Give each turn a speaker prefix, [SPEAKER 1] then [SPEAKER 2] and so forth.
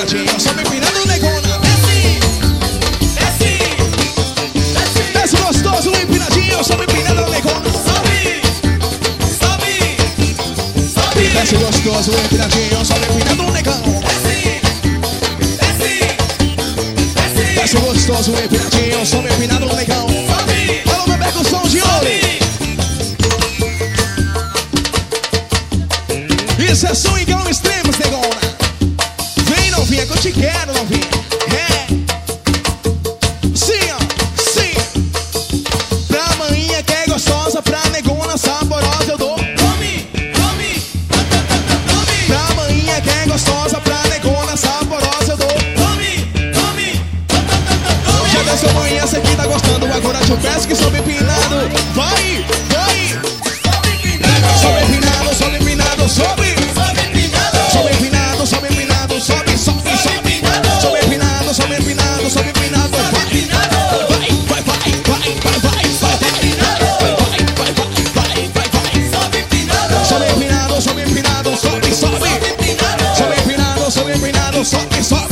[SPEAKER 1] empinadinho, sobe empinado, negona. Desce gostoso, empinadinho, sobe empinado, negona. Desce gostoso, empinadinho, sobe empinado, negão. Desce gostoso, empinadinho, sobe empinado, negão. Alô, bebê com som de ouro. Isso é swingão extremos, negona. Vem, novinha, que eu te quero, novinha. É. Sim, ó, sim. Pra maninha que é gostosa, pra negona saborosa eu dou. Pra maninha que é gostosa, pra negona saborosa eu dou. Já desceu manhã, cê que tá gostando. Agora te peço que sobe empinado. Vai, vai. Sobe empinado, sobe empinado, sobe. Sobe empinado, sobe empinado, sobe, sobe, sobe. Sobe empinado, sobe empinado, sobe empinado. Vai, vai, vai, vai, vai, vai, vai, vai, vai. Sobe empinado, sobe empinado, sobe, sobe. Sobe empinado, sobe empinado, sobe, sobe.